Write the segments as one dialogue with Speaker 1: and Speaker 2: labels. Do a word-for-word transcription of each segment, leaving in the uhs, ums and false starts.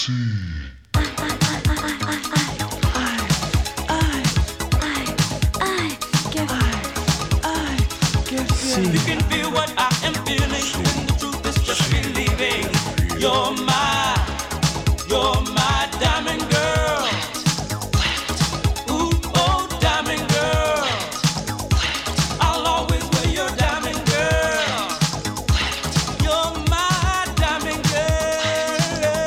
Speaker 1: You can feel what I am feeling when the truth is just believing. You're my, you're my diamond girl. Ooh, oh, diamond girl. I'll always wear your diamond girl. You're my diamond girl.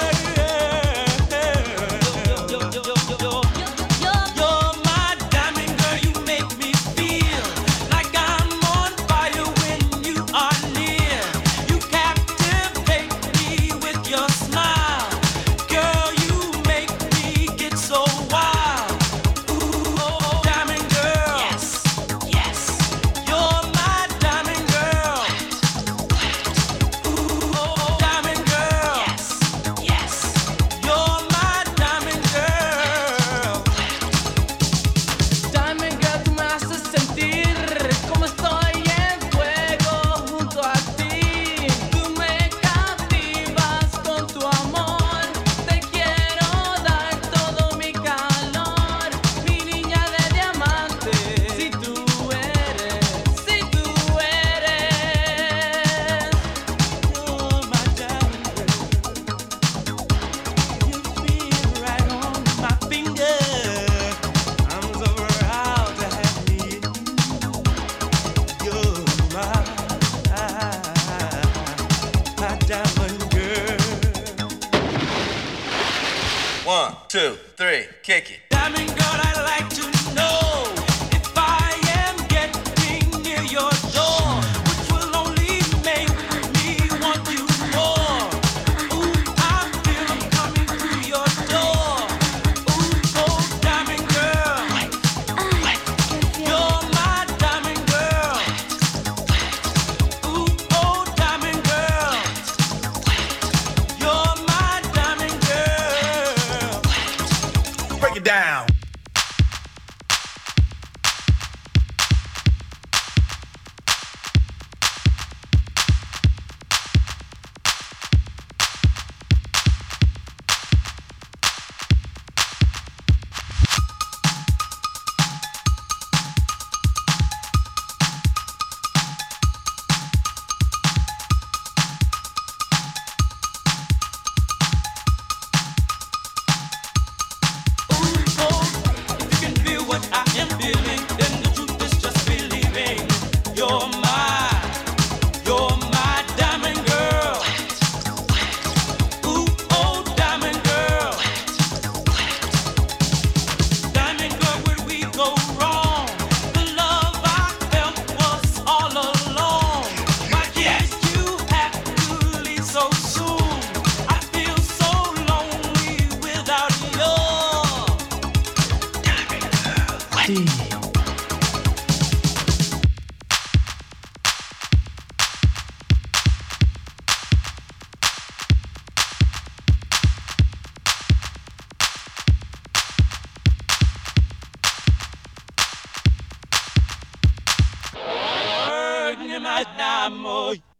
Speaker 1: You're my diamond girl. You make me feel like I'm on fire when you are near. You captivate me with your smile. Girl, you make me get so wild. Ooh, oh, diamond girl. Yes, yes. You're my diamond girl. Ooh, oh, diamond girl. Yes, yes. You're my diamond girl.
Speaker 2: Diamond Girl, tú me haces sentir como estoy en fuego junto a ti. Tú me captivas con tu amor. Te quiero dar todo mi calor, mi niña de diamante. Si tú eres, si tú eres.
Speaker 1: You're my diamond girl. You feel right on my finger. I'm so proud to have me in you. You're my, my diamond girl.
Speaker 3: One, two, three, kick it.
Speaker 1: Diamond girl, I'd like to know if I am getting near your door, which will only make me want you more. Ooh, I feel I'm coming through your door. Ooh, oh, diamond girl. You're my diamond girl. Ooh, oh, diamond girl. You're my diamond girl.
Speaker 3: Break it down.
Speaker 1: Oh, if you can feel what I am feeling, then the truth is just believing. You're my, you're my diamond girl. Ooh, oh, diamond girl. Diamond girl, where we go wrong? The love I felt was all along. Why did you have to leave so soon? I feel so lonely without you. Burn my dynamo.